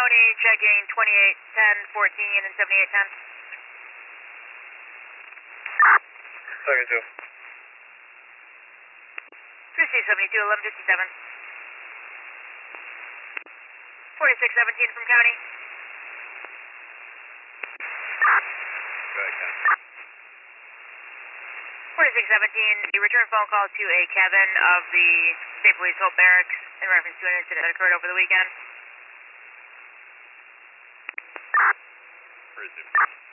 County, checking 2810, 14, and 7810. Second 2. 3672, 1157. 4617 from County. Go ahead, Ken. 4617, you return phone call to a Kevin of the State Police Hope Barracks in reference to an incident that occurred over the weekend. Where is it?